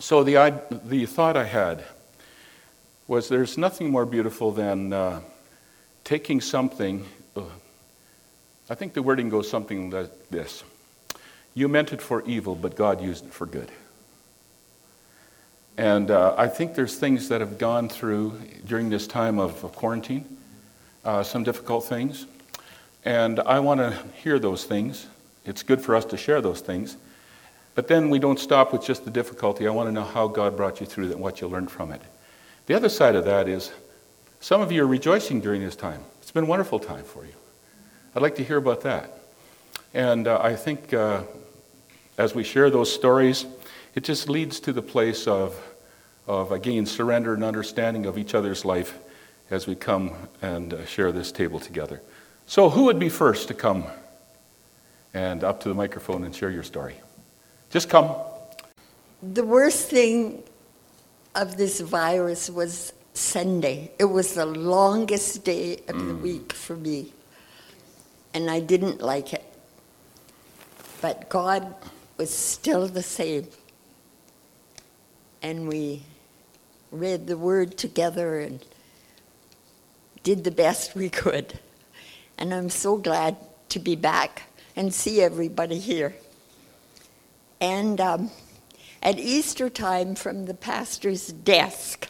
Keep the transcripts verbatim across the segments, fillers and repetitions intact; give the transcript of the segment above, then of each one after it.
So the, the thought I had was there's nothing more beautiful than uh, taking something, uh, I think the wording goes something like this. You meant it for evil, but God used it for good. And uh, I think there's things that have gone through during this time of, of quarantine, uh, some difficult things. And I want to hear those things. It's good for us to share those things. But then we don't stop with just the difficulty. I want to know how God brought you through that and what you learned from it. The other side of that is some of you are rejoicing during this time. It's been a wonderful time for you. I'd like to hear about that. And uh, I think uh, as we share those stories, it just leads to the place of, of, again, surrender and understanding of each other's life as we come and uh, share this table together. So who would be first to come and up to the microphone and share your story? Just come. The worst thing of this virus was Sunday. It was the longest day of mm. the week for me. And I didn't like it. But God was still the same. And we read the Word together and did the best we could. And I'm so glad to be back and see everybody here. And um, at Easter time, from the pastor's desk,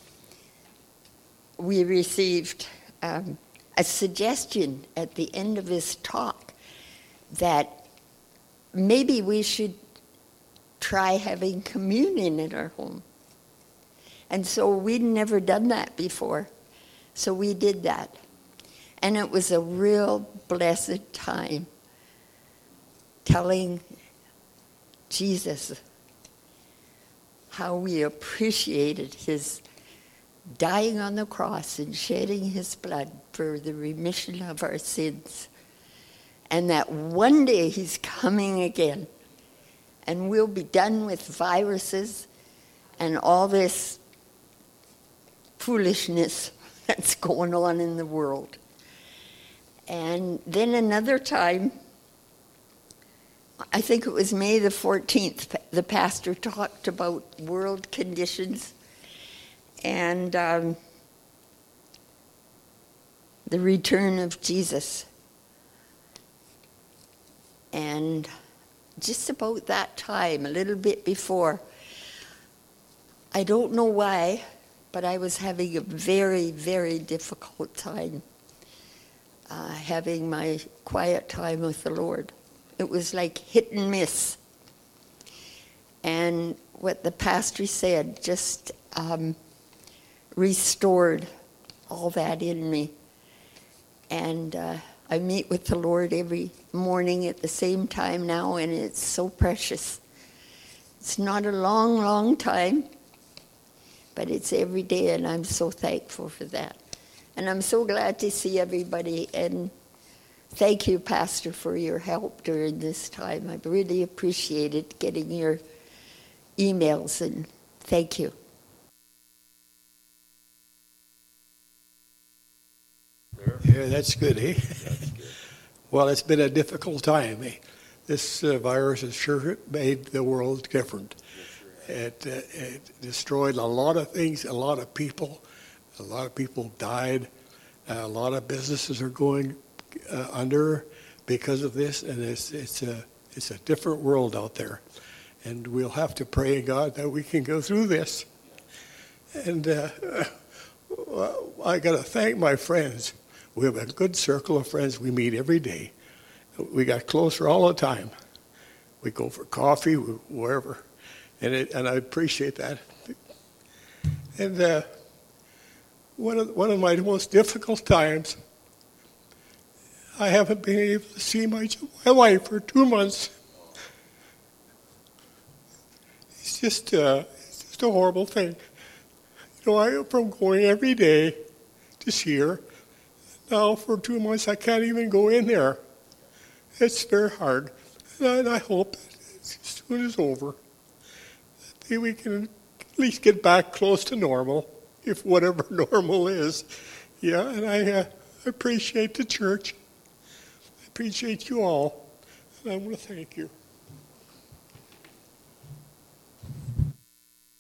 we received um, a suggestion at the end of his talk that maybe we should try having communion in our home. And so we'd never done that before, so we did that. And it was a real blessed time telling Jesus how we appreciated his dying on the cross and shedding his blood for the remission of our sins. And that one day he's coming again. And we'll be done with viruses and all this foolishness that's going on in the world. And then another time, I think it was May the fourteenth, the pastor talked about world conditions and um, the return of Jesus. And just about that time, a little bit before, I don't know why, but I was having a very, very difficult time uh, having my quiet time with the Lord. It was like hit and miss. And what the pastor said just um, restored all that in me. And uh, I meet with the Lord every morning at the same time now, and it's so precious. It's not a long, long time, but it's every day, and I'm so thankful for that. And I'm so glad to see everybody, and thank you, Pastor, for your help during this time. I really appreciated getting your emails, and thank you. Yeah, that's good, eh? That's good. Well, it's been a difficult time, eh? This uh, virus has sure made the world different. It, uh, it destroyed a lot of things, a lot of people. A lot of people died. Uh, a lot of businesses are going uh, under because of this, and it's it's a it's a different world out there. And we'll have to pray, God, that we can go through this. And uh, I got to thank my friends. We have a good circle of friends we meet every day. We got closer all the time. We go for coffee, wherever. And it, and I appreciate that. And uh, one of one of my most difficult times, I haven't been able to see my my wife for two months. It's just uh, it's just a horrible thing. You know, I from going every day to see her. Now for two months I can't even go in there. It's very hard, and I hope that as soon as it's over, that we can at least get back close to normal, if whatever normal is. Yeah, and I uh, appreciate the church. I appreciate you all, and I want to thank you.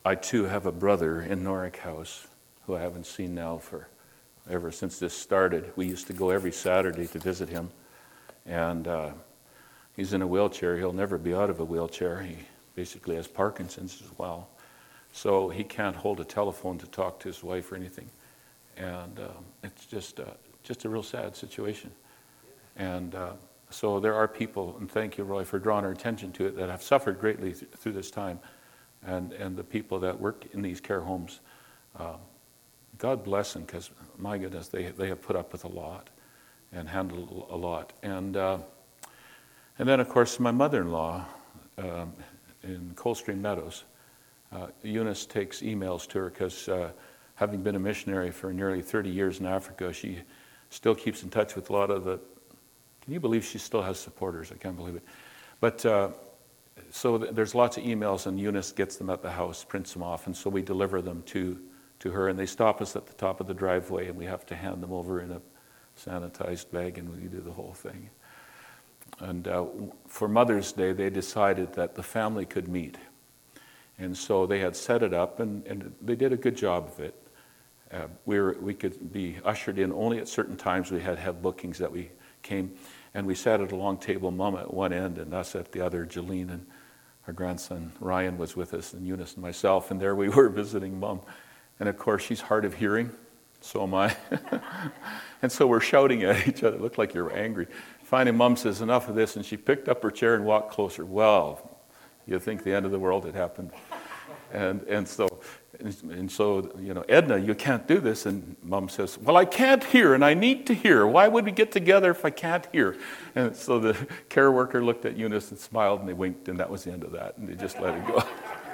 I too have a brother in Norrick House who I haven't seen now for ever since this started. We used to go every Saturday to visit him, and uh, he's in a wheelchair. He'll never be out of a wheelchair. He basically has Parkinson's as well, so he can't hold a telephone to talk to his wife or anything, and um, it's just uh, just a real sad situation. And uh, so there are people, and thank you, Roy, for drawing our attention to it, that have suffered greatly th- through this time, and and the people that work in these care homes. Uh, God bless them, because my goodness, they they have put up with a lot and handled a lot. And uh, and then, of course, my mother-in-law um, in Coldstream Meadows, uh, Eunice takes emails to her because uh, having been a missionary for nearly thirty years in Africa, she still keeps in touch with a lot of the, can you believe she still has supporters? I can't believe it. But uh, so th- there's lots of emails, and Eunice gets them at the house, prints them off, and so we deliver them to to her, and they stop us at the top of the driveway, and we have to hand them over in a sanitized bag, and we do the whole thing. And uh, for Mother's Day, they decided that the family could meet. And so they had set it up, and, and they did a good job of it. Uh, we were, we could be ushered in only at certain times. We had to have bookings that we came, and we sat at a long table, Mom at one end and us at the other. Jolene and our grandson Ryan was with us, and Eunice and myself, and there we were visiting Mom. And of course, she's hard of hearing, so am I. And so we're shouting at each other. It looked like you were angry. Finally, Mom says, enough of this, and she picked up her chair and walked closer. Well, you think the end of the world had happened. And and so, and so, you know, Edna, you can't do this. And Mom says, well, I can't hear, and I need to hear. Why would we get together if I can't hear? And so the care worker looked at Eunice and smiled, and they winked, and that was the end of that. And they just let it go.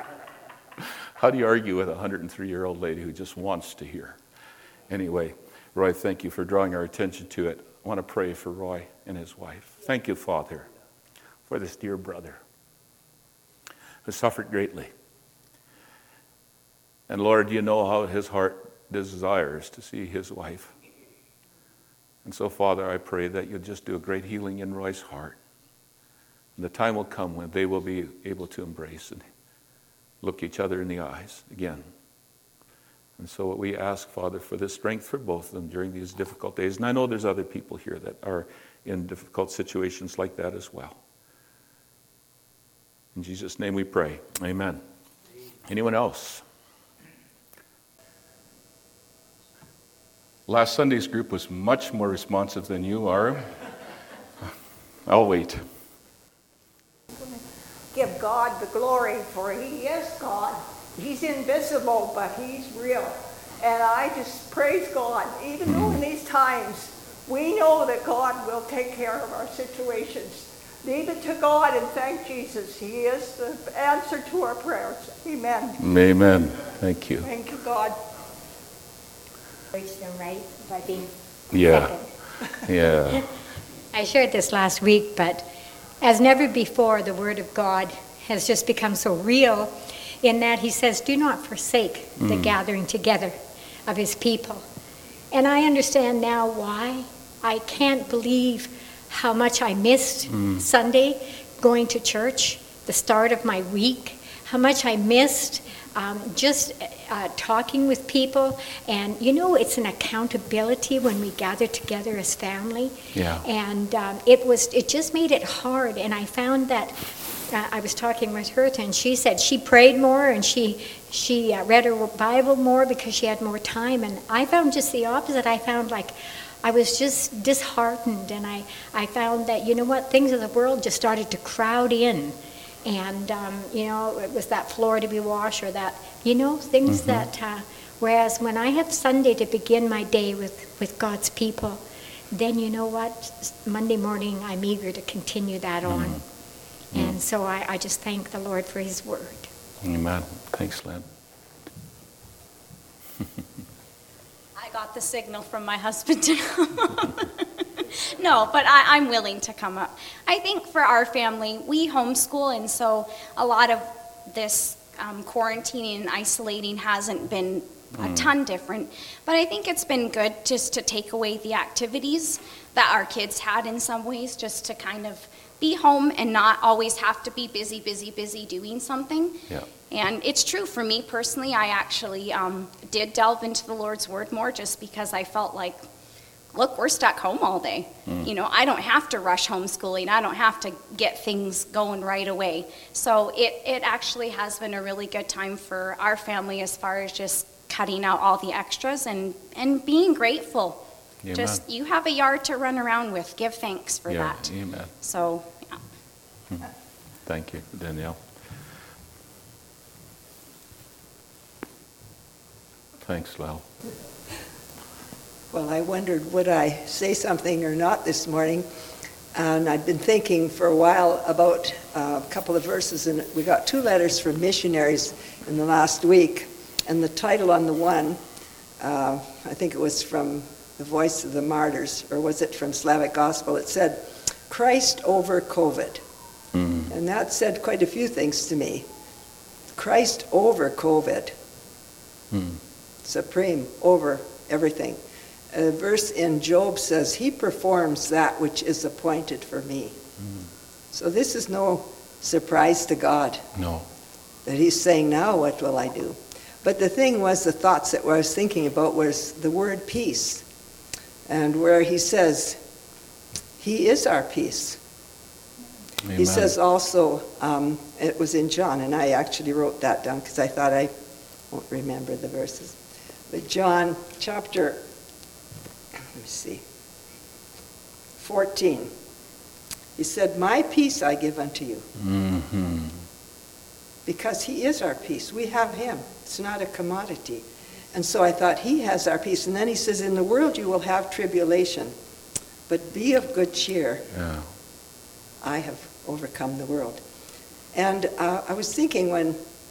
How do you argue with a one hundred three-year-old lady who just wants to hear? Anyway, Roy, thank you for drawing our attention to it. I want to pray for Roy and his wife. Thank you, Father, for this dear brother who suffered greatly. And Lord, you know how his heart desires to see his wife. And so, Father, I pray that you'll just do a great healing in Roy's heart. And the time will come when they will be able to embrace and look each other in the eyes again. And so what we ask, Father, for this strength for both of them during these difficult days. And I know there's other people here that are in difficult situations like that as well. In Jesus' name we pray. Amen. Anyone else? Last Sunday's group was much more responsive than you are. I'll wait. Give God the glory, for he is God. He's invisible, but he's real. And I just praise God. Even though in these times, we know that God will take care of our situations. Leave it to God and thank Jesus. He is the answer to our prayers. Amen. Amen. Thank you. Thank you, God. Them right by being Yeah. second. Yeah. I shared this last week, but as never before, the Word of God has just become so real in that he says, do not forsake the Mm. gathering together of his people. And I understand now why. I can't believe how much I missed Mm. Sunday going to church, the start of my week, how much I missed um, just uh, talking with people. And, you know, it's an accountability when we gather together as family. Yeah. And um, it was, it just made it hard. And I found that uh, I was talking with her, and she said she prayed more and she she uh, read her Bible more because she had more time. And I found just the opposite. I found like I was just disheartened, and I, I found that, you know what, things of the world just started to crowd in. And, um, you know, it was that floor to be washed or that, you know, things Mm-hmm. that, uh, whereas when I have Sunday to begin my day with, with God's people, then you know what, Monday morning I'm eager to continue that on. Mm-hmm. And so I, I just thank the Lord for his word. Amen. Thanks, Lynn. I got the signal from my husband to come. No, but I, I'm willing to come up. I think for our family, we homeschool, and so a lot of this um, quarantining and isolating hasn't been a ton different. But I think it's been good just to take away the activities that our kids had in some ways, just to kind of be home and not always have to be busy, busy, busy doing something. Yeah. And it's true for me personally. I actually um, did delve into the Lord's Word more just because I felt like, look, we're stuck home all day. Mm. You know, I don't have to rush homeschooling. I don't have to get things going right away. So it, it actually has been a really good time for our family as far as just cutting out all the extras and, and being grateful. Amen. Just, you have a yard to run around with. Give thanks for yeah, that. Amen. So, yeah. Hmm. Thank you, Danielle. Thanks, Lal. Well, I wondered, would I say something or not this morning? And I'd been thinking for a while about uh, a couple of verses, and we got two letters from missionaries in the last week. And the title on the one, uh, I think it was from The Voice of the Martyrs, or was it from Slavic Gospel? It said, Christ over COVID. Mm. And that said quite a few things to me. Christ over COVID. Mm. Supreme over everything. A verse in Job says, he performs that which is appointed for me. Mm. So this is no surprise to God. No. That he's saying, now what will I do? But the thing was, the thoughts that I was thinking about was the word peace. And where he says, he is our peace. Amen. He says also, um, it was in John, and I actually wrote that down because I thought I won't remember the verses. But John chapter, let me see, fourteen. He said, my peace I give unto you. Mm-hmm. Because he is our peace. We have him. It's not a commodity. And so I thought, he has our peace. And then he says, in the world you will have tribulation, but be of good cheer. Yeah. I have overcome the world. And uh, I was thinking when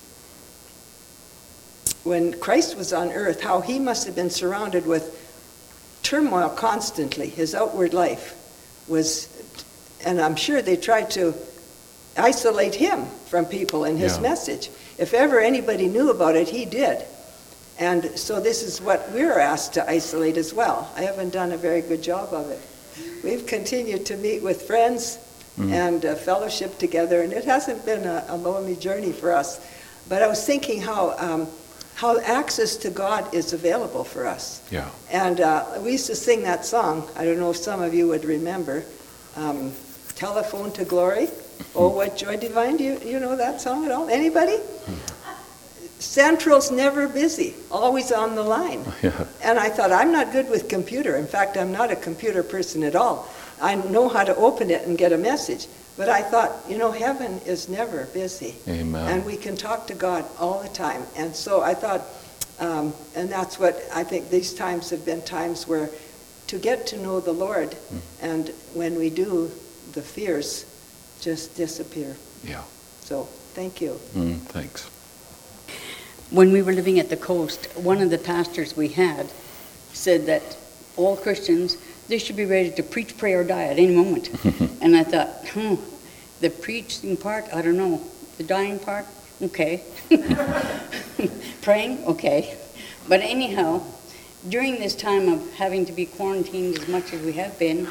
when Christ was on earth, how he must have been surrounded with turmoil constantly. His outward life was, and I'm sure they tried to isolate him from people in his yeah. message. If ever anybody knew about it, he did. And so this is what we're asked to isolate as well. I haven't done a very good job of it. We've continued to meet with friends mm. and uh, fellowship together, and it hasn't been a, a lonely journey for us. But I was thinking how um, how access to God is available for us. Yeah. And uh, we used to sing that song. I don't know if some of you would remember. Um, Telephone to Glory. Oh, what joy divine. Do you, you know that song at all? Anybody? Central's never busy, always on the line. Yeah. And I thought, I'm not good with computer. In fact, I'm not a computer person at all. I know how to open it and get a message. But I thought, you know, heaven is never busy. Amen. And we can talk to God all the time. And so I thought, um, and that's what I think these times have been times where to get to know the Lord, mm. and when we do, the fears just disappear. Yeah. So, thank you. Mm, thanks. When we were living at the coast, one of the pastors we had said that all Christians, they should be ready to preach, pray, or die at any moment. And I thought, hmm, the preaching part, I don't know. The dying part, okay. Praying, okay. But anyhow, during this time of having to be quarantined as much as we have been,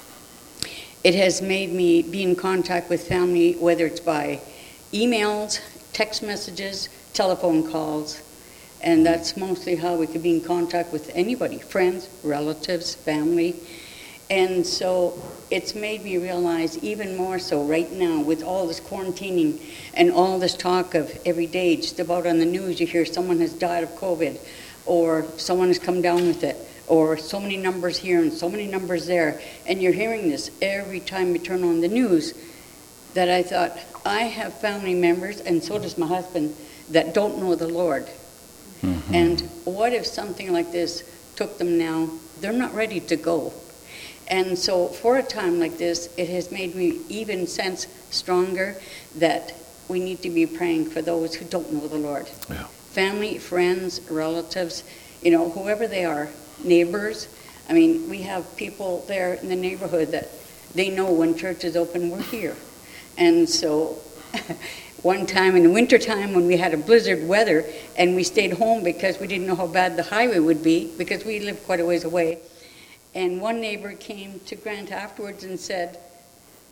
it has made me be in contact with family, whether it's by emails, text messages, telephone calls, and that's mostly how we could be in contact with anybody, friends, relatives, family. And so it's made me realize even more so right now with all this quarantining and all this talk of every day, just about on the news you hear someone has died of COVID, or someone has come down with it, or so many numbers here and so many numbers there, and you're hearing this every time you turn on the news, that I thought, I have family members, and so does my husband, that don't know the Lord. Mm-hmm. And what if something like this took them now? They're not ready to go. And so for a time like this, it has made me even sense stronger that we need to be praying for those who don't know the Lord. Yeah. Family, friends, relatives, you know, whoever they are, neighbors. I mean, we have people there in the neighborhood that they know when church is open, we're here. And so one time in the wintertime when we had a blizzard weather and we stayed home because we didn't know how bad the highway would be because we lived quite a ways away. And one neighbor came to Grant afterwards and said,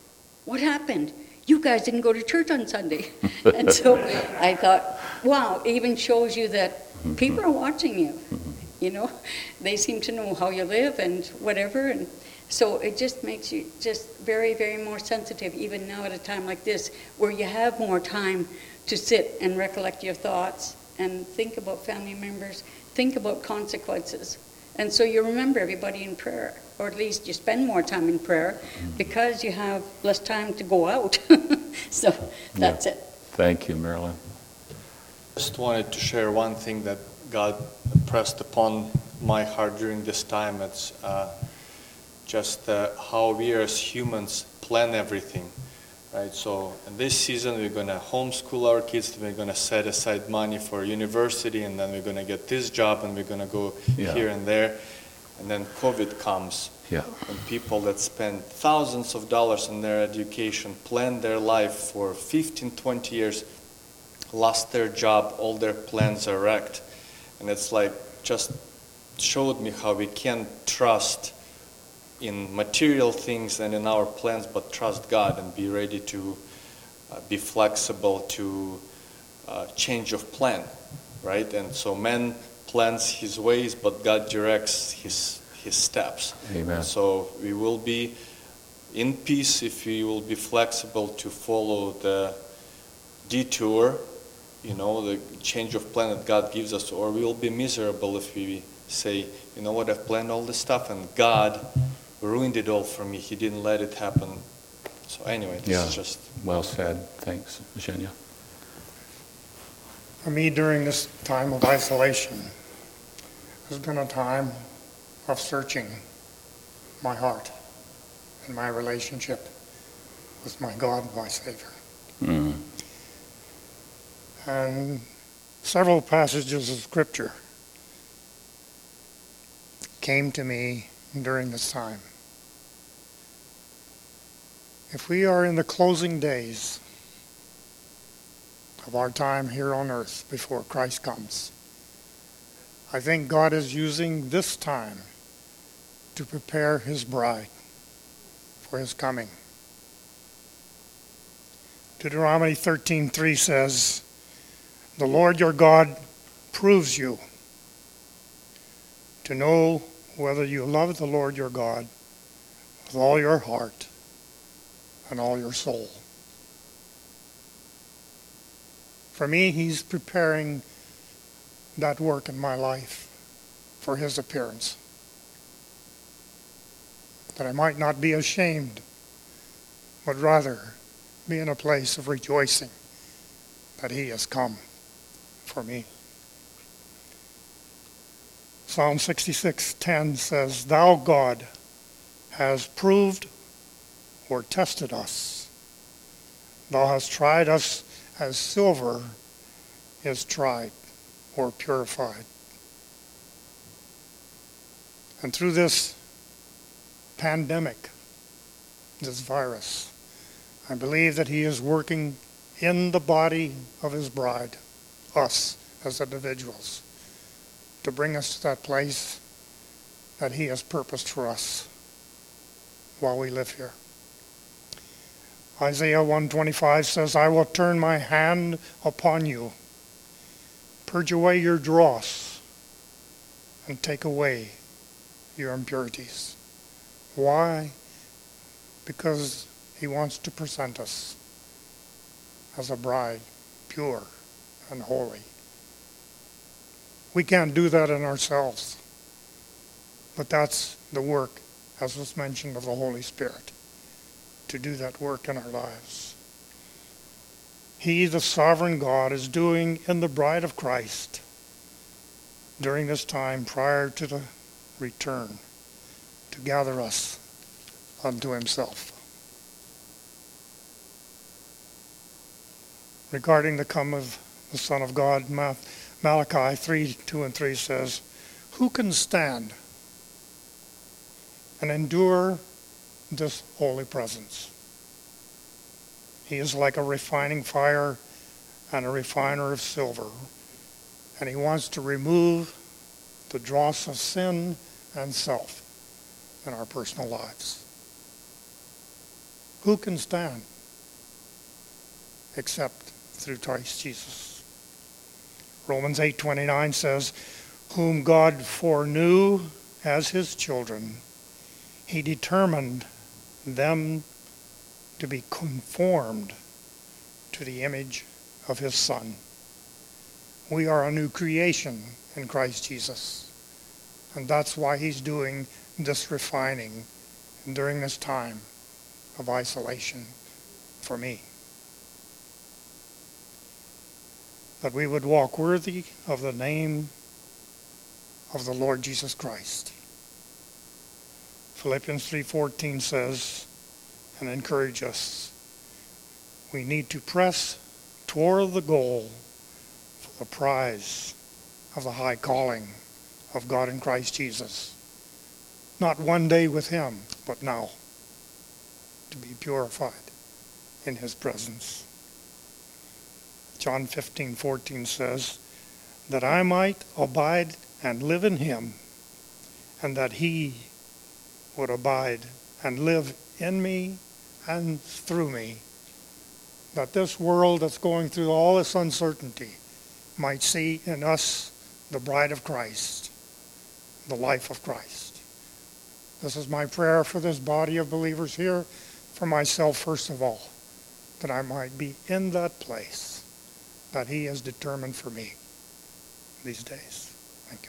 what happened? You guys didn't go to church on Sunday. And so I thought, wow, it even shows you that people are watching you. You know, they seem to know how you live and whatever. And so it just makes you just very, very more sensitive, even now at a time like this, where you have more time to sit and recollect your thoughts and think about family members, think about consequences. And so you remember everybody in prayer, or at least you spend more time in prayer because you have less time to go out. So that's Yeah. it. Thank you, Marilyn. Just wanted to share one thing that God pressed upon my heart during this time. It's uh, just uh, how we as humans plan everything, right? So in this season, we're going to homeschool our kids, we're going to set aside money for university, and then we're going to get this job, and we're going to go Yeah. here and there. And then COVID comes. Yeah. And people that spend thousands of dollars on their education, plan their life for fifteen, twenty years, lost their job, all their plans are wrecked. And it's like, just showed me how we can't trust in material things and in our plans, but trust God and be ready to uh, be flexible to uh, change of plan, right? And so man plans his ways, but God directs his his steps. Amen. So we will be in peace if we will be flexible to follow the detour, you know, the change of plan that God gives us, or we will be miserable if we say, you know what, I've planned all this stuff and God ruined it all for me. He didn't let it happen. So anyway, this Yeah. is just... Well said. Thanks, Zhenya. For me, during this time of isolation, has been a time of searching my heart and my relationship with my God, my Savior. Mm. And several passages of Scripture came to me during this time. If we are in the closing days of our time here on earth before Christ comes, I think God is using this time to prepare his bride for his coming. Deuteronomy thirteen three says, "The Lord your God proves you to know whether you love the Lord your God with all your heart and all your soul." For me, he's preparing that work in my life for his appearance, that I might not be ashamed, but rather be in a place of rejoicing that he has come for me. Psalm sixty-six ten says, "Thou, God, hast proved or tested us. Thou hast tried us as silver is tried or purified." And through this pandemic, this virus, I believe that he is working in the body of his bride, us as individuals, to bring us to that place that he has purposed for us while we live here. Isaiah one twenty-five says, "I will turn my hand upon you, purge away your dross, and take away your impurities." Why? Because he wants to present us as a bride, pure and holy. We can't do that in ourselves, but that's the work, as was mentioned, of the Holy Spirit, to do that work in our lives. He, the sovereign God, is doing in the bride of Christ during this time prior to the return to gather us unto himself. Regarding the come of the Son of God, Malachi three, two and three says, "Who can stand and endure this holy presence? He is like a refining fire and a refiner of silver, and he wants to remove the dross of sin and self in our personal lives." Who can stand except through Christ Jesus? Romans eight twenty-nine says, whom God foreknew as his children, he determined them to be conformed to the image of his Son. We are a new creation in Christ Jesus. And that's why he's doing this refining during this time of isolation for me. That we would walk worthy of the name of the Lord Jesus Christ. Philippians three fourteen says, and encourage us, we need to press toward the goal for the prize of the high calling of God in Christ Jesus. Not one day with him, but now, to be purified in his presence. John fifteen fourteen says, that I might abide and live in him, and that he would abide and live in me and through me, that this world that's going through all this uncertainty might see in us the bride of Christ, the life of Christ. This is my prayer for this body of believers here, for myself first of all, that I might be in that place that he has determined for me these days. Thank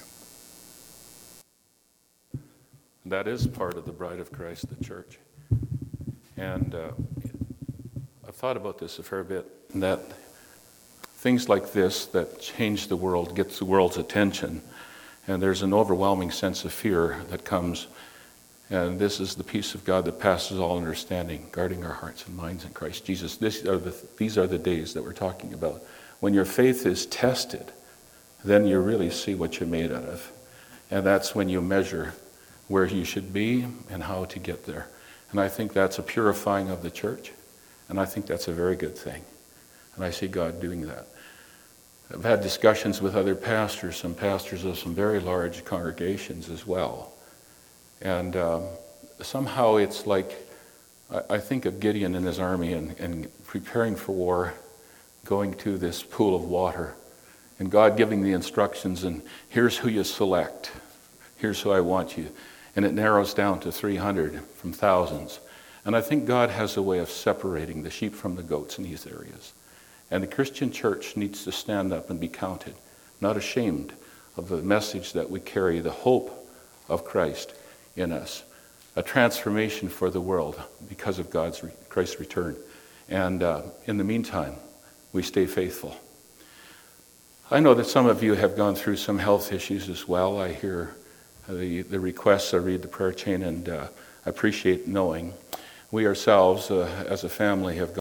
you. That is part of the bride of Christ, the church. And uh, I've thought about this a fair bit, that things like this that change the world, gets the world's attention, and there's an overwhelming sense of fear that comes. And this is the peace of God that passes all understanding, guarding our hearts and minds in Christ Jesus. This are the, these are the days that we're talking about. When your faith is tested, then you really see what you're made out of. And that's when you measure where you should be and how to get there. And I think that's a purifying of the church. And I think that's a very good thing. And I see God doing that. I've had discussions with other pastors, some pastors of some very large congregations as well. And um, somehow it's like, I, I think of Gideon and his army and, and preparing for war, going to this pool of water, and God giving the instructions, and here's who you select. Here's who I want you. And it narrows down to three hundred from thousands. And I think God has a way of separating the sheep from the goats in these areas. And the Christian church needs to stand up and be counted, not ashamed of the message that we carry, the hope of Christ in us, a transformation for the world because of God's Christ's return. And uh, in the meantime, we stay faithful. I know that some of you have gone through some health issues as well. I hear the, the requests, I read the prayer chain, and uh, I appreciate knowing. We ourselves, uh, as a family, have gone.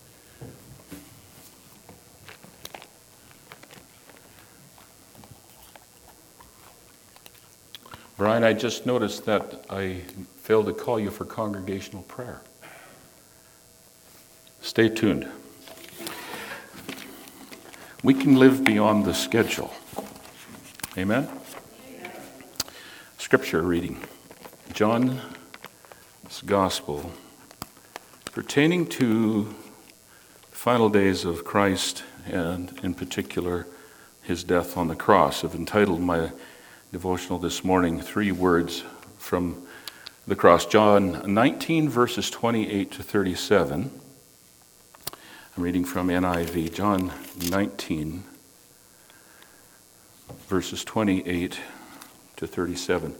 Brian, I just noticed that I failed to call you for congregational prayer. Stay tuned. We can live beyond the schedule. Amen? Scripture reading. John's Gospel, pertaining to the final days of Christ, and in particular, his death on the cross. I've entitled my devotional this morning, Three Words from the Cross. John nineteen, verses twenty-eight to thirty-seven. I'm reading from N I V. John nineteen, verses twenty-eight to thirty-seven.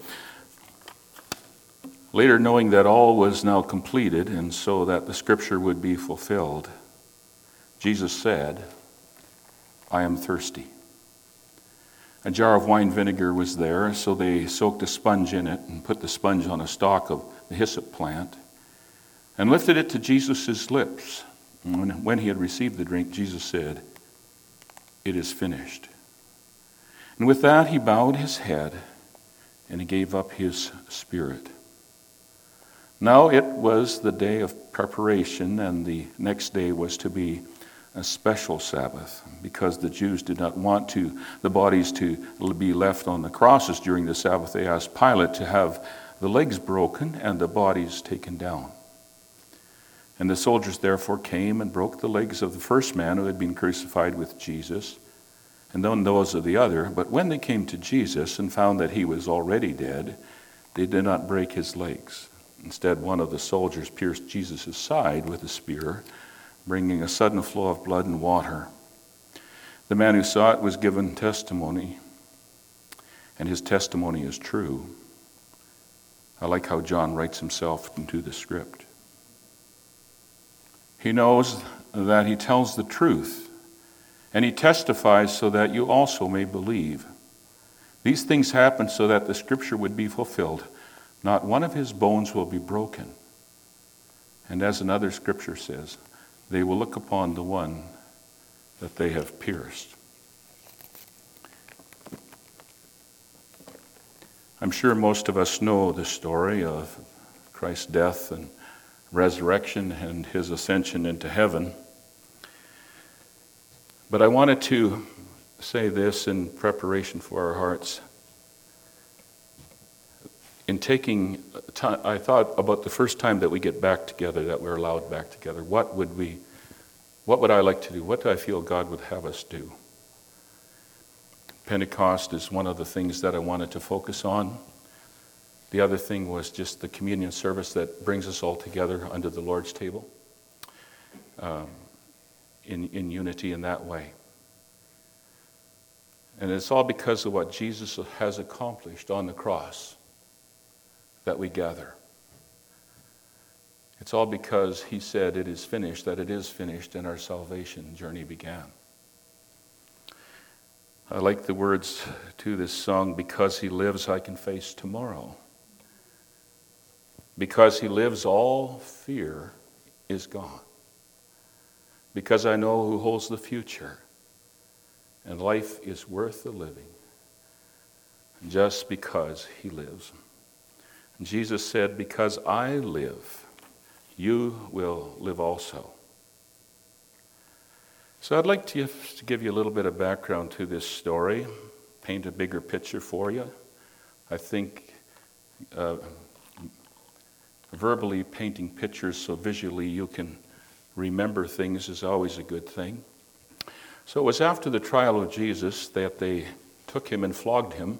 Later, knowing that all was now completed, and so that the scripture would be fulfilled, Jesus said, I am thirsty. A jar of wine vinegar was there, so they soaked a sponge in it and put the sponge on a stalk of the hyssop plant and lifted it to Jesus' lips. And when he had received the drink, Jesus said, it is finished. And with that, he bowed his head and he gave up his spirit. Now it was the day of preparation, and the next day was to be a special Sabbath, because the Jews did not want to the bodies to be left on the crosses during the Sabbath. They asked Pilate to have the legs broken and the bodies taken down. And the soldiers therefore came and broke the legs of the first man who had been crucified with Jesus, and then those of the other. But when they came to Jesus and found that he was already dead, they did not break his legs. Instead, one of the soldiers pierced Jesus' side with a spear, bringing a sudden flow of blood and water. The man who saw it was given testimony, and his testimony is true. I like how John writes himself into the script. He knows that he tells the truth, and he testifies so that you also may believe. These things happen so that the scripture would be fulfilled. Not one of his bones will be broken. And as another scripture says, they will look upon the one that they have pierced. I'm sure most of us know the story of Christ's death and resurrection and his ascension into heaven. But I wanted to say this in preparation for our hearts. In taking time, I thought about the first time that we get back together, that we're allowed back together. What would we, what would I like to do? What do I feel God would have us do? Pentecost is one of the things that I wanted to focus on. The other thing was just the communion service that brings us all together under the Lord's table um, in, in unity in that way. And it's all because of what Jesus has accomplished on the cross that we gather. It's all because he said it is finished, that it is finished, and our salvation journey began. I like the words to this song, because he lives, I can face tomorrow. Because he lives, all fear is gone. Because I know who holds the future, and life is worth the living, just because he lives. And Jesus said, because I live, you will live also. So I'd like to give you a little bit of background to this story, paint a bigger picture for you. I think uh, verbally painting pictures so visually you can remember things is always a good thing. So it was after the trial of Jesus that they took him and flogged him.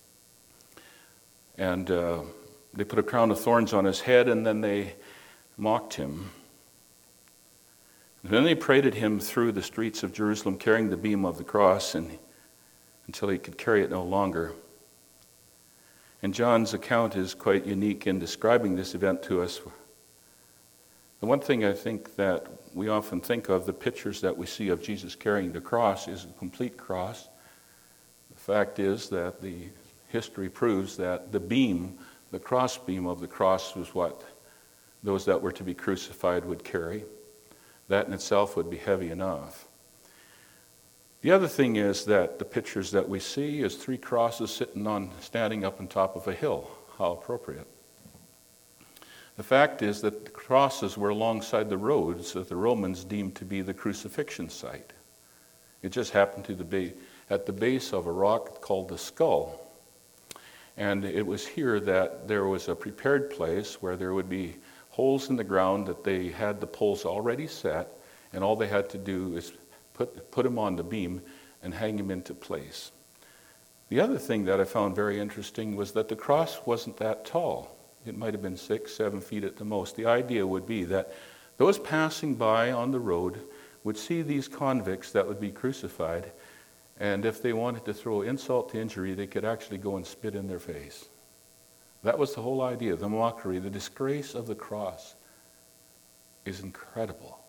And uh, they put a crown of thorns on his head, and then they mocked him. And then they paraded him through the streets of Jerusalem carrying the beam of the cross and, until he could carry it no longer. And John's account is quite unique in describing this event to us. The one thing I think that we often think of, the pictures that we see of Jesus carrying the cross, is a complete cross. The fact is that the history proves that the beam, the cross beam of the cross, was what those that were to be crucified would carry. That in itself would be heavy enough. The other thing is that the pictures that we see is three crosses sitting on, standing up on top of a hill. How appropriate. The fact is that the crosses were alongside the roads that the Romans deemed to be the crucifixion site. It just happened to be at the base of a rock called the Skull. And it was here that there was a prepared place where there would be holes in the ground that they had the poles already set, and all they had to do is put, put them on the beam and hang them into place. The other thing that I found very interesting was that the cross wasn't that tall. It might have been six, seven feet at the most. The idea would be that those passing by on the road would see these convicts that would be crucified, and if they wanted to throw insult to injury, they could actually go and spit in their face. That was the whole idea, the mockery, the disgrace of the cross is incredible.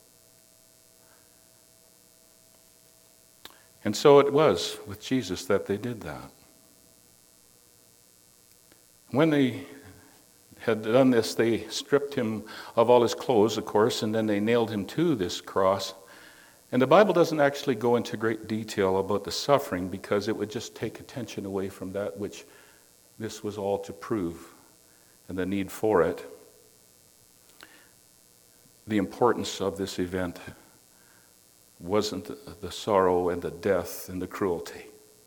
And so it was with Jesus that they did that. When they had done this, they stripped him of all his clothes, of course, and then they nailed him to this cross. And the Bible doesn't actually go into great detail about the suffering, because it would just take attention away from that which this was all to prove, and the need for it. The importance of this event wasn't the sorrow and the death and the cruelty.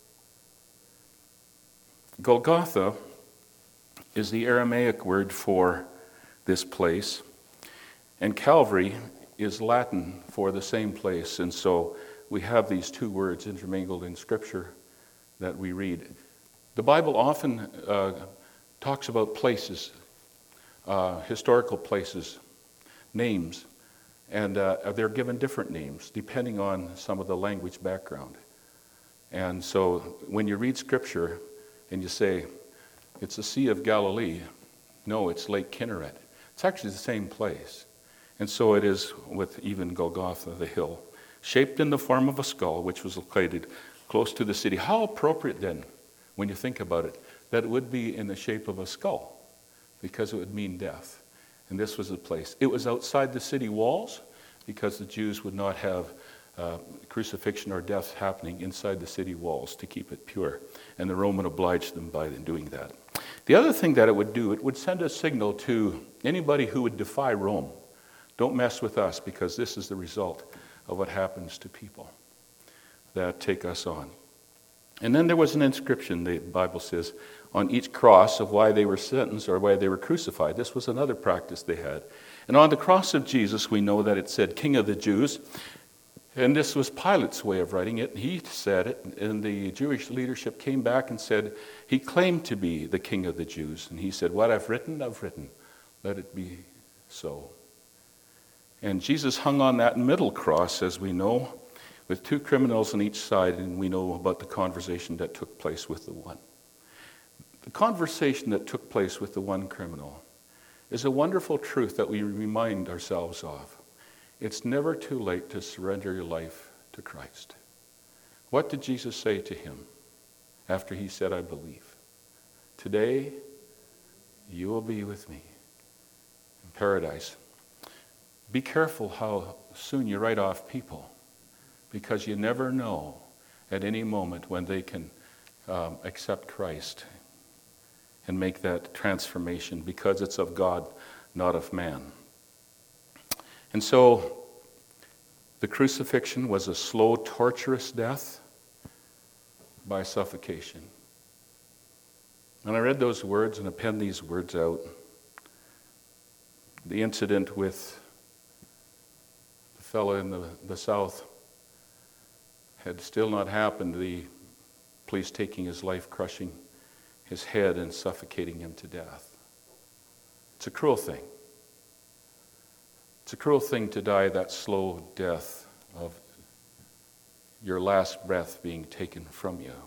Golgotha is the Aramaic word for this place. And Calvary is Latin for the same place. And so we have these two words intermingled in Scripture that we read. The Bible often uh, talks about places, uh, historical places, names, and uh, they're given different names depending on some of the language background. And so when you read Scripture and you say, it's the Sea of Galilee, no, it's Lake Kinneret. It's actually the same place. And so it is with even Golgotha, the hill, shaped in the form of a skull, which was located close to the city. How appropriate then, when you think about it, that it would be in the shape of a skull, because it would mean death. And this was the place. It was outside the city walls, because the Jews would not have uh, crucifixion or death happening inside the city walls to keep it pure. And the Roman obliged them by doing that. The other thing that it would do, it would send a signal to anybody who would defy Rome. Don't mess with us, because this is the result of what happens to people that take us on. And then there was an inscription, the Bible says, on each cross of why they were sentenced or why they were crucified. This was another practice they had. And on the cross of Jesus, we know that it said, King of the Jews. And this was Pilate's way of writing it. He said it, and the Jewish leadership came back and said, he claimed to be the King of the Jews. And he said, what I've written, I've written. Let it be so. And Jesus hung on that middle cross, as we know, with two criminals on each side, and we know about the conversation that took place with the one. The conversation that took place with the one criminal is a wonderful truth that we remind ourselves of. It's never too late to surrender your life to Christ. What did Jesus say to him after he said, I believe? Today, you will be with me in paradise. Be careful how soon you write off people, because you never know at any moment when they can um, accept Christ and make that transformation, because it's of God, not of man. And so the crucifixion was a slow, torturous death by suffocation. And I read those words and I penned these words out. The incident with the fellow in the, the south had still not happened. The police taking his life, crushing his head and suffocating him to death. It's a cruel thing. It's a cruel thing to die that slow death of your last breath being taken from you.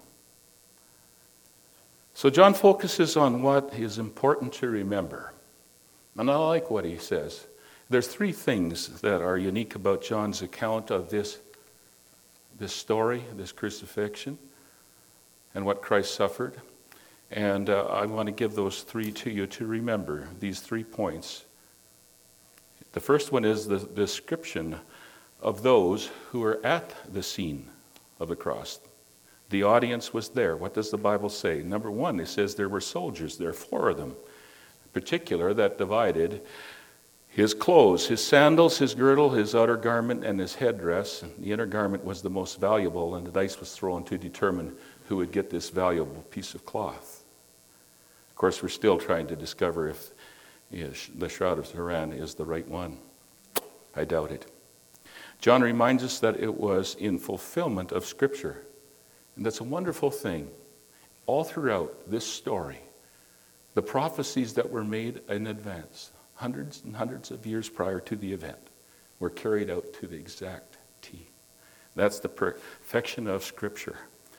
So John focuses on what is important to remember. And I like what he says. There's three things that are unique about John's account of this, this story, this crucifixion, and what Christ suffered. And uh, I want to give those three to you to remember, these three points. The first one is the description of those who were at the scene of the cross. The audience was there. What does the Bible say? Number one, it says there were soldiers. There are four of them, in particular, that divided his clothes, his sandals, his girdle, his outer garment, and his headdress. And the inner garment was the most valuable, and the dice was thrown to determine who would get this valuable piece of cloth. Of course, we're still trying to discover if the Shroud of Turin is the right one. I doubt it. John reminds us that it was in fulfillment of Scripture. And that's a wonderful thing. All throughout this story, the prophecies that were made in advance, hundreds and hundreds of years prior to the event, were carried out to the exact T. That's the perfection of Scripture.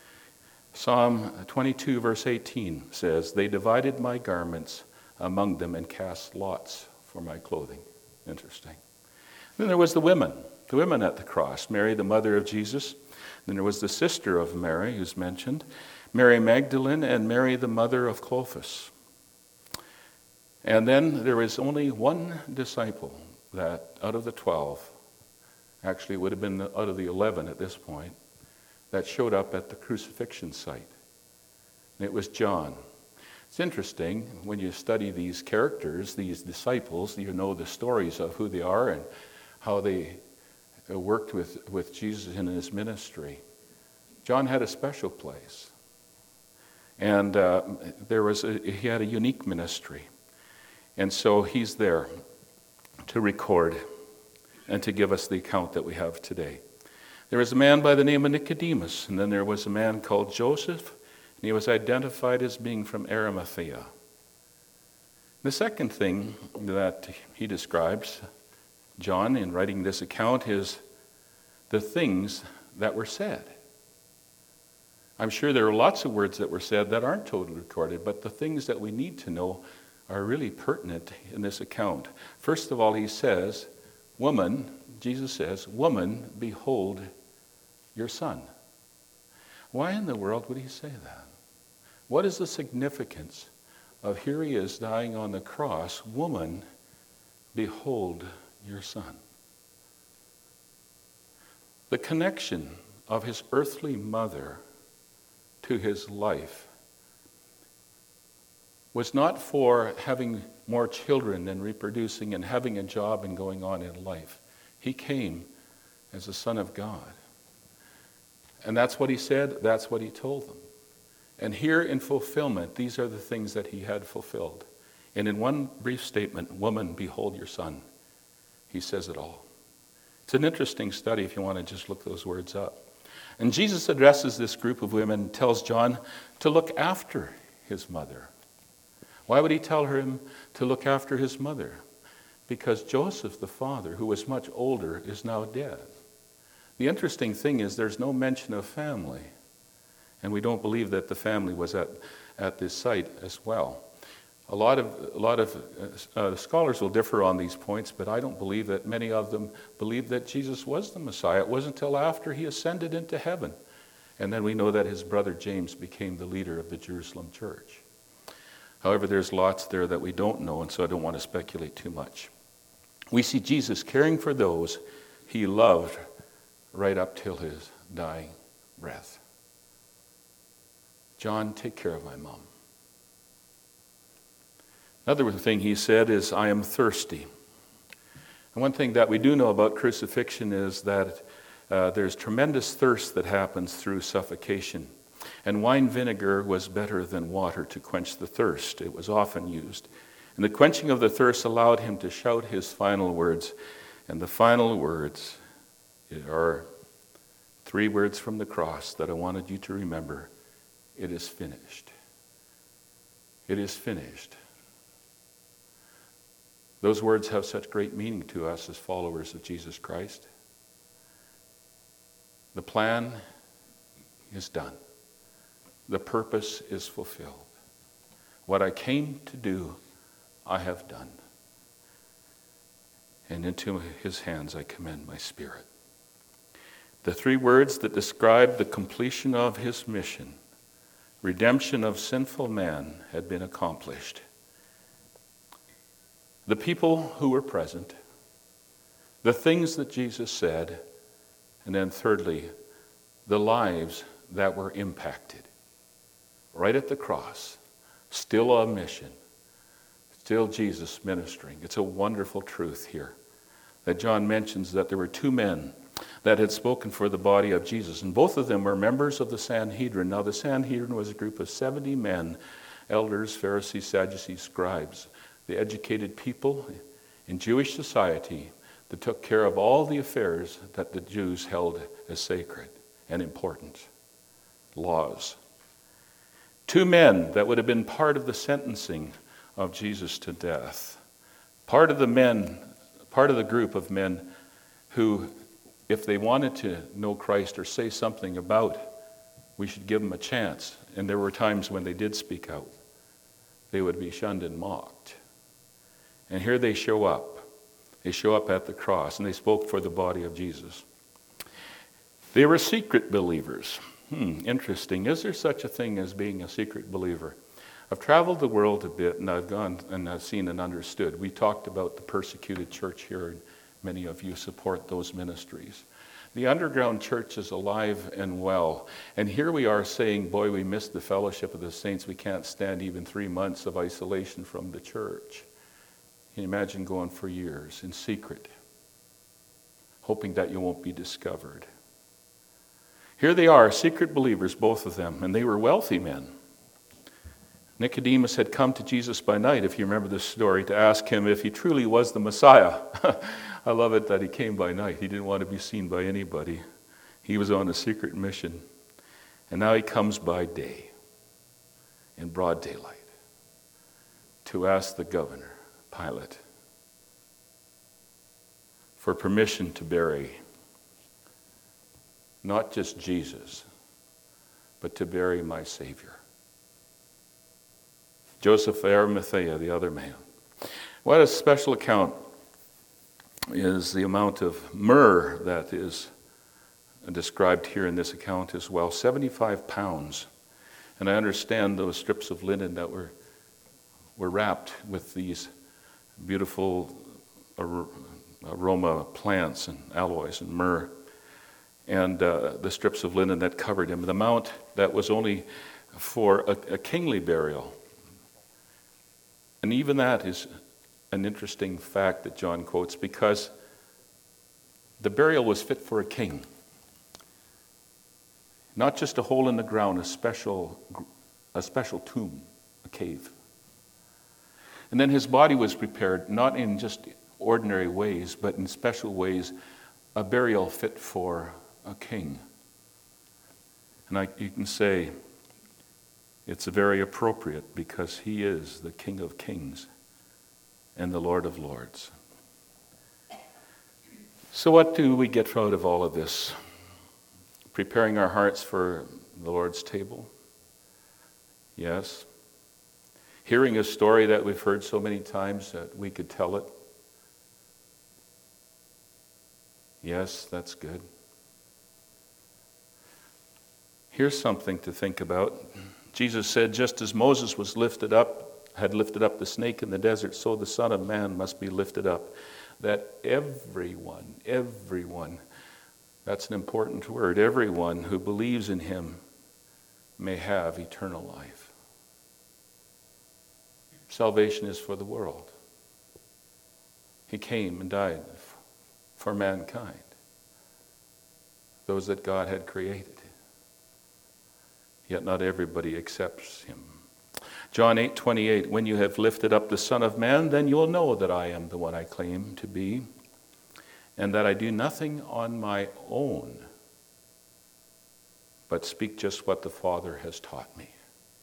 Psalm twenty-two, verse eighteen says, they divided my garments among them and cast lots for my clothing. Interesting. Then there was the women, the women at the cross. Mary, the mother of Jesus. Then there was the sister of Mary, who's mentioned, Mary Magdalene, and Mary, the mother of Clopas. And then there was only one disciple that out of the twelve, actually it would have been out of the eleven at this point, that showed up at the crucifixion site. And it was John. It's interesting, when you study these characters, these disciples, you know the stories of who they are and how they worked with, with Jesus in his ministry. John had a special place. And uh, there was a, he had a unique ministry. And so he's there. to record and to give us the account that we have today. There was a man by the name of Nicodemus, and then there was a man called Joseph, and he was identified as being from Arimathea. The second thing that he describes, John, in writing this account, is the things that were said. I'm sure there are lots of words that were said that aren't totally recorded, but the things that we need to know are really pertinent in this account. First of all, he says, woman, Jesus says, woman, behold your son. Why in the world would he say that? What is the significance of here he is dying on the cross, woman, behold your son? The connection of his earthly mother to his life was not for having more children and reproducing and having a job and going on in life. He came as the Son of God. And that's what he said, that's what he told them. And here in fulfillment, these are the things that he had fulfilled. And in one brief statement, woman, behold your son, he says it all. It's an interesting study if you want to just look those words up. And Jesus addresses this group of women and tells John to look after his mother. Why would he tell him to look after his mother? Because Joseph, the father, who was much older, is now dead. The interesting thing is there's no mention of family. And we don't believe that the family was at, at this site as well. A lot of, a lot of uh, scholars will differ on these points, but I don't believe that many of them believe that Jesus was the Messiah. It wasn't until after he ascended into heaven. And then we know that his brother James became the leader of the Jerusalem church. However, there's lots there that we don't know, and so I don't want to speculate too much. We see Jesus caring for those he loved right up till his dying breath. John, take care of my mom. Another thing he said is, I am thirsty. And one thing that we do know about crucifixion is that uh, there's tremendous thirst that happens through suffocation. And wine vinegar was better than water to quench the thirst. It was often used. And the quenching of the thirst allowed him to shout his final words. And the final words are three words from the cross that I wanted you to remember. It is finished. It is finished. Those words have such great meaning to us as followers of Jesus Christ. The plan is done. The purpose is fulfilled. What I came to do, I have done. And into his hands I commend my spirit. The three words that describe the completion of his mission, redemption of sinful man, had been accomplished. The people who were present, the things that Jesus said, and then thirdly, the lives that were impacted. Right at the cross, still a mission, still Jesus ministering. It's a wonderful truth here that John mentions that there were two men that had spoken for the body of Jesus, and both of them were members of the Sanhedrin. Now the Sanhedrin was a group of seventy men, elders, Pharisees, Sadducees, scribes, the educated people in Jewish society that took care of all the affairs that the Jews held as sacred and important. Laws. Two men that would have been part of the sentencing of Jesus to death. Part of the men, part of the group of men who, if they wanted to know Christ or say something about, we should give them a chance. And there were times when they did speak out. They would be shunned and mocked. And here they show up. They show up at the cross, and they spoke for the body of Jesus. They were secret believers. Hmm, interesting. Is there such a thing as being a secret believer? I've traveled the world a bit, and I've gone and I've seen and understood. We talked about the persecuted church here, and many of you support those ministries. The underground church is alive and well. And here we are saying, boy, we missed the fellowship of the saints. We can't stand even three months of isolation from the church. Can you imagine going for years in secret, hoping that you won't be discovered? Here they are, secret believers, both of them, and they were wealthy men. Nicodemus had come to Jesus by night, if you remember this story, to ask him if he truly was the Messiah. I love it that he came by night. He didn't want to be seen by anybody. He was on a secret mission. And now he comes by day, in broad daylight, to ask the governor, Pilate, for permission to bury not just Jesus, but to bury my Savior. Joseph of Arimathea, the other man. What a special account is the amount of myrrh that is described here in this account as well. seventy-five pounds. And I understand those strips of linen that were, were wrapped with these beautiful ar- aroma plants and aloes and myrrh. And uh, the strips of linen that covered him. The amount that was only for a, a kingly burial. And even that is an interesting fact that John quotes, because the burial was fit for a king. Not just a hole in the ground, a special, a special tomb, a cave. And then his body was prepared, not in just ordinary ways, but in special ways, a burial fit for a king. And I, you can say, it's very appropriate because he is the King of Kings and the Lord of Lords. So what do we get out of all of this? Preparing our hearts for the Lord's table? Yes. Hearing a story that we've heard so many times that we could tell it? Yes, that's good. Here's something to think about. Jesus said, just as Moses was lifted up, had lifted up the snake in the desert, so the Son of Man must be lifted up, that everyone, everyone, that's an important word, everyone who believes in him may have eternal life. Salvation is for the world. He came and died for mankind, those that God had created. Yet not everybody accepts him. John eight twenty-eight, when you have lifted up the Son of Man, then you will know that I am the one I claim to be, and that I do nothing on my own, but speak just what the Father has taught me.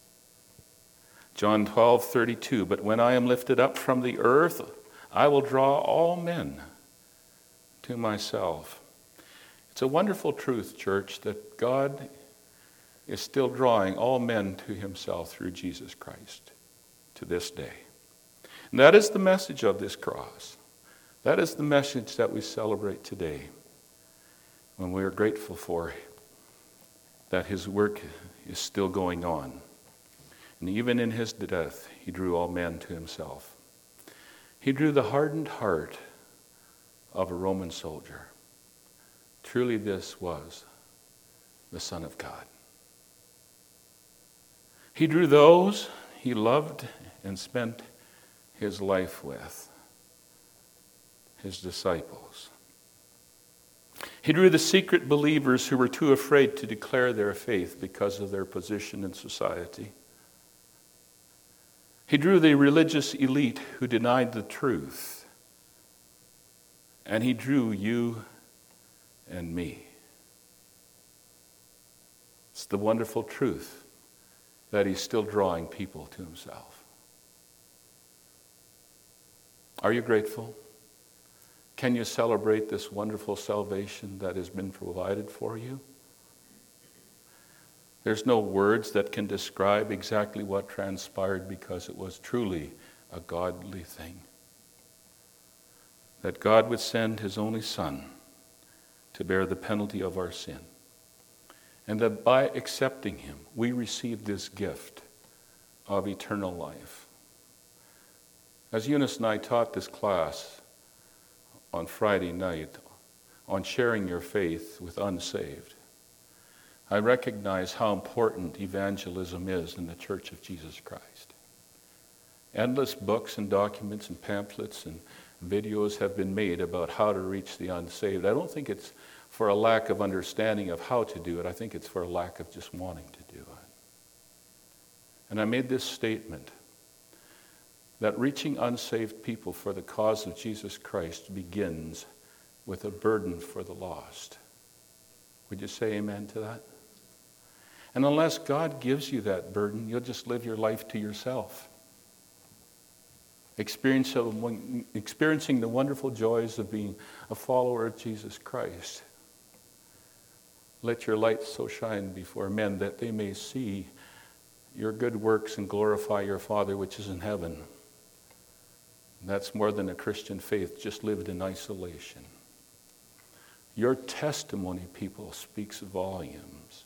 John twelve thirty-two, but when I am lifted up from the earth, I will draw all men to myself. It's a wonderful truth, church, that God is still drawing all men to himself through Jesus Christ to this day. And that is the message of this cross. That is the message that we celebrate today when we are grateful for that his work is still going on. And even in his death, he drew all men to himself. He drew the hardened heart of a Roman soldier. Truly this was the Son of God. He drew those he loved and spent his life with, his disciples. He drew the secret believers who were too afraid to declare their faith because of their position in society. He drew the religious elite who denied the truth. And he drew you and me. It's the wonderful truth that he's still drawing people to himself. Are you grateful? Can you celebrate this wonderful salvation that has been provided for you? There's no words that can describe exactly what transpired because it was truly a godly thing. That God would send his only Son to bear the penalty of our sin. And that by accepting him, we receive this gift of eternal life. As Eunice and I taught this class on Friday night on sharing your faith with unsaved, I recognize how important evangelism is in the Church of Jesus Christ. Endless books and documents and pamphlets and videos have been made about how to reach the unsaved. I don't think it's for a lack of understanding of how to do it. I think it's for a lack of just wanting to do it. And I made this statement, that reaching unsaved people for the cause of Jesus Christ begins with a burden for the lost. Would you say amen to that? And unless God gives you that burden, you'll just live your life to yourself. Experiencing, experiencing the wonderful joys of being a follower of Jesus Christ. Let your light so shine before men that they may see your good works and glorify your Father which is in heaven. That's more than a Christian faith just lived in isolation. Your testimony, people, speaks volumes.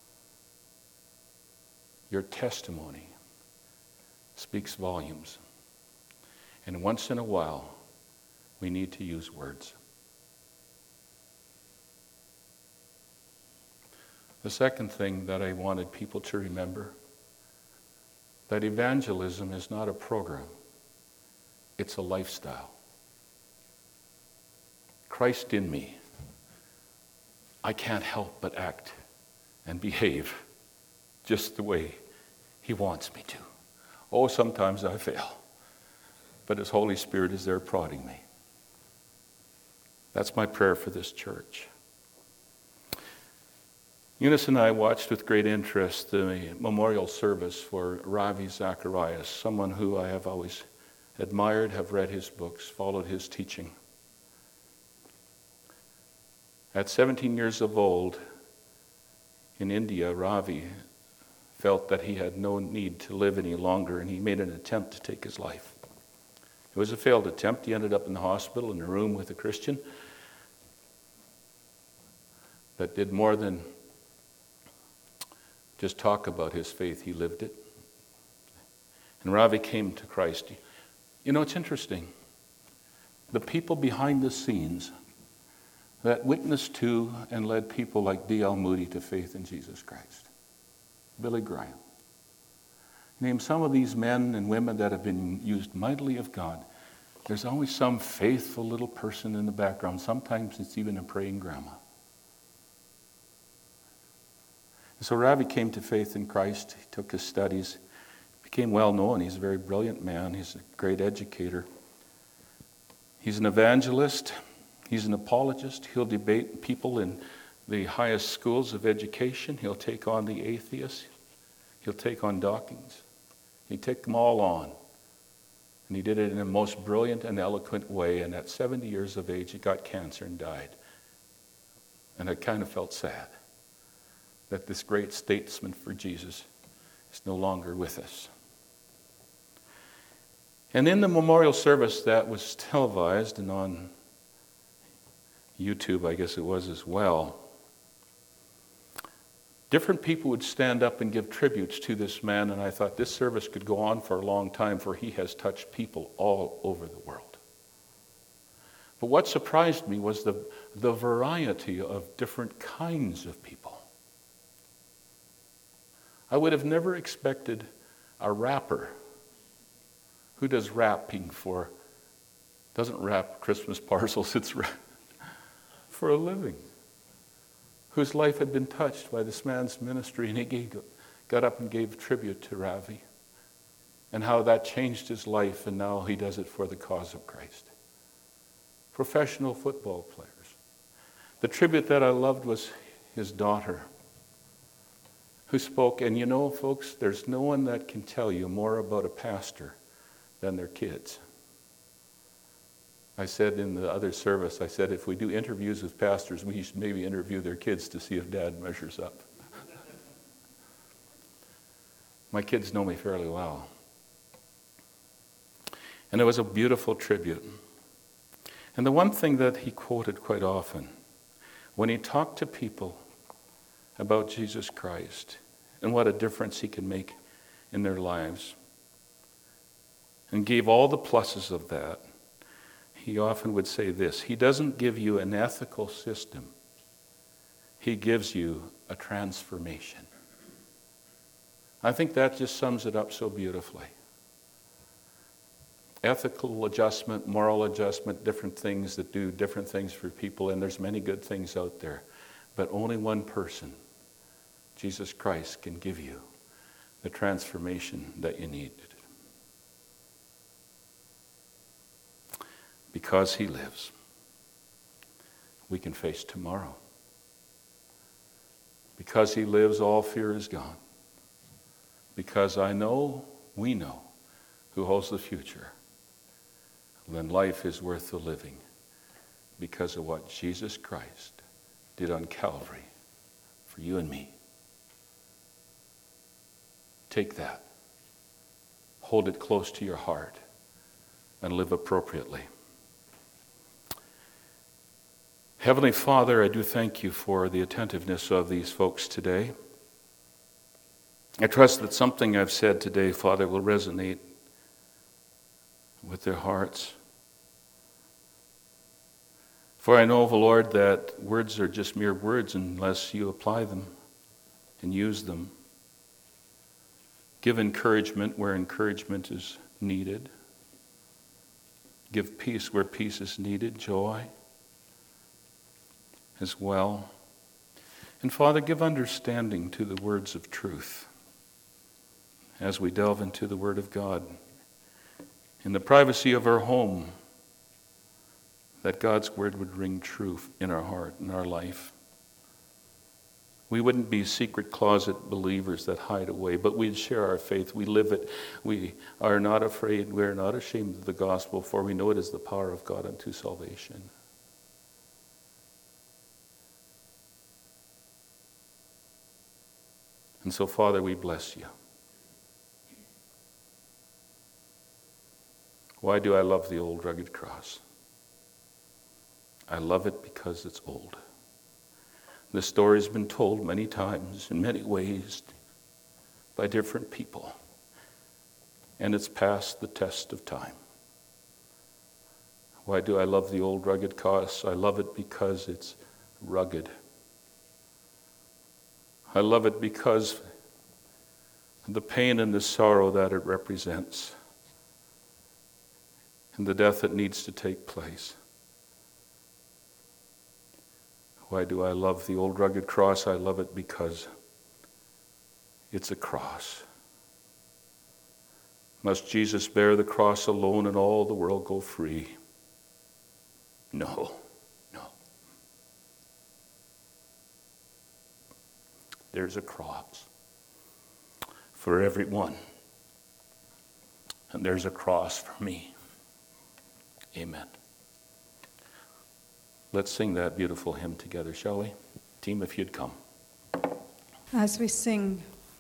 Your testimony speaks volumes. And once in a while, we need to use words. The second thing that I wanted people to remember, that evangelism is not a program, it's a lifestyle. Christ in me, I can't help but act and behave just the way he wants me to. Oh, sometimes I fail, but his Holy Spirit is there prodding me. That's my prayer for this church. Eunice and I watched with great interest the memorial service for Ravi Zacharias, someone who I have always admired, have read his books, followed his teaching. At seventeen years of old, in India, Ravi felt that he had no need to live any longer, and he made an attempt to take his life. It was a failed attempt. He ended up in the hospital in a room with a Christian that did more than just talk about his faith. He lived it. And Ravi came to Christ. You know, it's interesting. The people behind the scenes that witnessed to and led people like D L Moody to faith in Jesus Christ. Billy Graham. Name some of these men and women that have been used mightily of God. There's always some faithful little person in the background. Sometimes it's even a praying grandma. And so Ravi came to faith in Christ. He took his studies, became well known. He's a very brilliant man. He's a great educator. He's an evangelist. He's an apologist. He'll debate people in the highest schools of education. He'll take on the atheists. He'll take on Dawkins. He'd take them all on. And he did it in a most brilliant and eloquent way. And at seventy years of age, he got cancer and died. And I kind of felt sad that this great statesman for Jesus is no longer with us. And in the memorial service that was televised and on YouTube, I guess it was as well, different people would stand up and give tributes to this man, and I thought this service could go on for a long time, for he has touched people all over the world. But what surprised me was the, the variety of different kinds of people. I would have never expected a rapper who does rapping for, doesn't rap Christmas parcels, it's rap for a living, whose life had been touched by this man's ministry, and he gave, got up and gave tribute to Ravi, and how that changed his life, and now he does it for the cause of Christ. Professional football players. The tribute that I loved was his daughter, who spoke, and you know, folks, there's no one that can tell you more about a pastor than their kids. I said in the other service, I said, if we do interviews with pastors, we should maybe interview their kids to see if dad measures up. My kids know me fairly well. And it was a beautiful tribute. And the one thing that he quoted quite often, when he talked to people about Jesus Christ and what a difference he can make in their lives, and gave all the pluses of that, he often would say this: he doesn't give you an ethical system, he gives you a transformation. I think that just sums it up so beautifully. Ethical adjustment, moral adjustment, different things that do different things for people, and there's many good things out there, but only one person, Jesus Christ, can give you the transformation that you needed. Because he lives, we can face tomorrow. Because he lives, all fear is gone. Because I know, we know, who holds the future, then life is worth the living because of what Jesus Christ did on Calvary for you and me. Take that, hold it close to your heart, and live appropriately. Heavenly Father, I do thank you for the attentiveness of these folks today. I trust that something I've said today, Father, will resonate with their hearts. For I know, Lord, that words are just mere words unless you apply them and use them. Give encouragement where encouragement is needed. Give peace where peace is needed, joy as well. And Father, give understanding to the words of truth as we delve into the Word of God. In the privacy of our home, that God's Word would ring true in our heart, in our life. We wouldn't be secret closet believers that hide away, but we'd share our faith. We live it. We are not afraid. We are not ashamed of the gospel, for we know it is the power of God unto salvation. And so, Father, we bless you. Why do I love the old rugged cross? I love it because it's old. The story's been told many times, in many ways, by different people. And it's passed the test of time. Why do I love the old rugged cross? I love it because it's rugged. I love it because of the pain and the sorrow that it represents, and the death that needs to take place. Why do I love the old rugged cross? I love it because it's a cross. Must Jesus bear the cross alone and all the world go free? No, no. There's a cross for everyone. And there's a cross for me. Amen. Let's sing that beautiful hymn together, shall we? Team, if you'd come. As we sing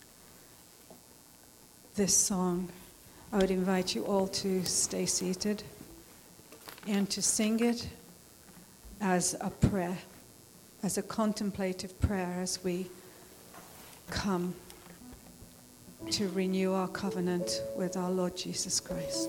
this song, I would invite you all to stay seated and to sing it as a prayer, as a contemplative prayer as we come to renew our covenant with our Lord Jesus Christ.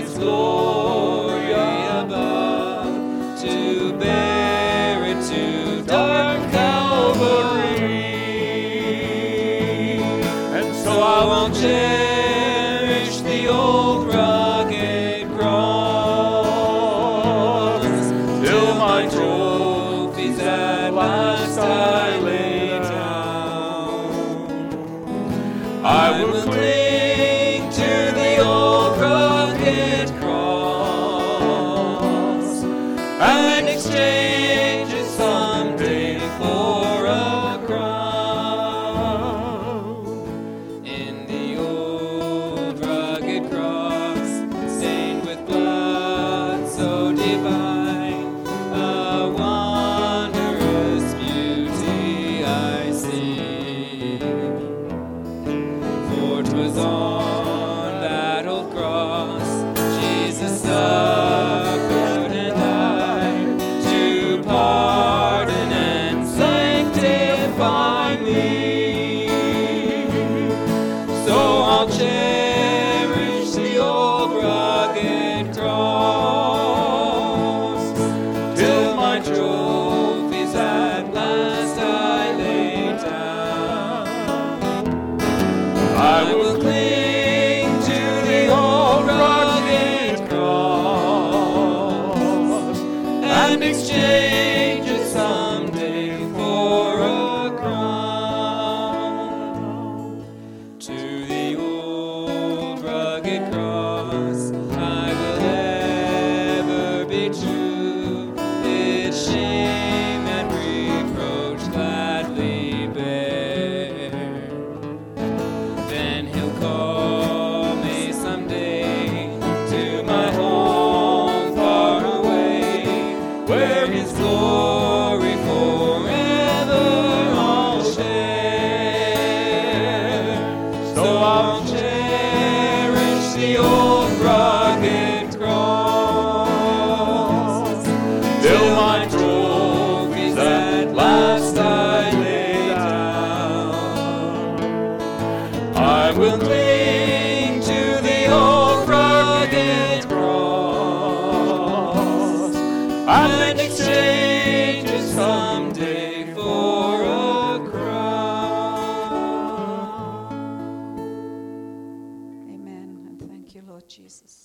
To bear it to cherish the old rugged cross till my trophies at last I lay down. I will cling to the old rugged cross and exchange it someday for a crown. In the old rugged cross, stained with blood so divine, a wondrous beauty I see. For 'twas on that old cross Jesus suffered and died to pardon and sanctify me. So I'll cherish the old rugged cross till my trophies at last I lay down. I will cling to the old rugged cross and exchange it someday for a crown. To the old rugged cross I will ever be true, its shame and reproach gladly bear. Then he'll call me someday to my home far away, where his glory forever I'll share. So I'll cherish the old rugged cross till my trophies at last I lay down. I will cling to the old rugged cross and exchange it someday for a crown. Amen. And thank you, Lord Jesus.